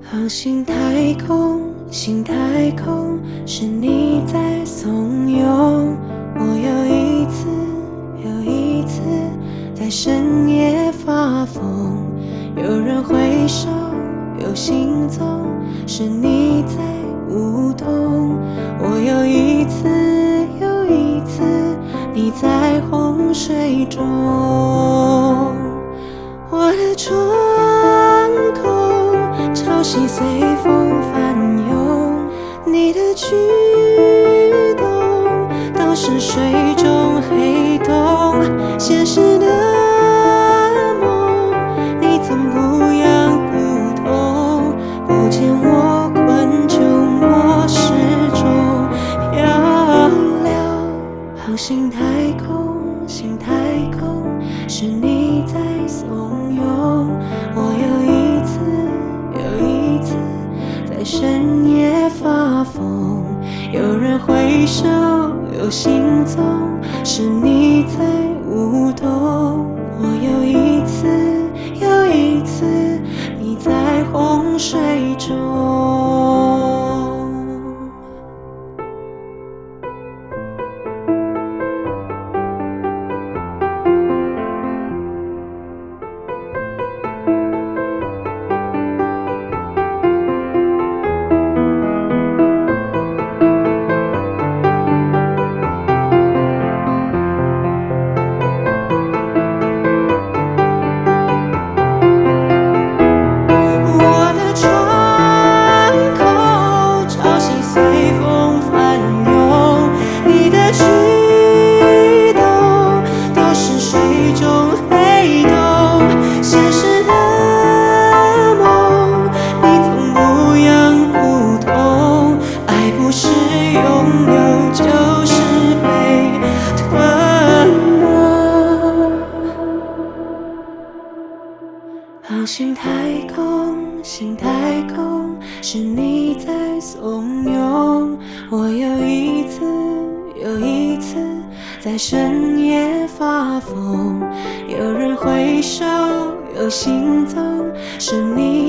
航行太空，心太空，是你在怂恿我又一次又一次在深夜发疯。有人挥手，有行踪，是你在舞动。我又一次又一次，你在洪水中。我的窗口潮汐随风翻涌，你的举动都是水中黑洞。现实的梦，你曾不痒不痛，不见我困窘，我始终漂流。航行太空，心太空，是你在怂恿我又一次又一次在深夜发疯。有人挥手，有行踪，是你在舞动。我又一次又一次，你在洪水中。航行太空，心太空，是你在怂恿我又一次又一次在深夜发疯。有人挥手，有行踪，是你